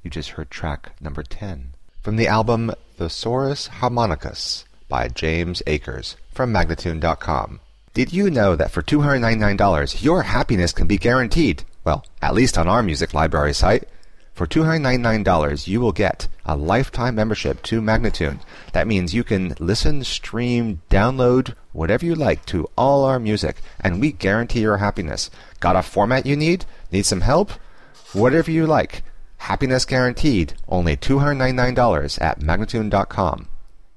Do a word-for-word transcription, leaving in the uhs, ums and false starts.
You just heard track number ten from the album Thesaurus Harmonicus by James Akers from Magnatune dot com. Did you know that for two hundred ninety-nine dollars your happiness can be guaranteed? Well, at least on our music library site. For two hundred ninety-nine dollars you will get a lifetime membership to Magnatune. That means you can listen, stream, download, whatever you like to all our music, and we guarantee your happiness. Got a format you need? Need some help? Whatever you like. Happiness guaranteed. Only two hundred ninety-nine dollars at Magnatune dot com.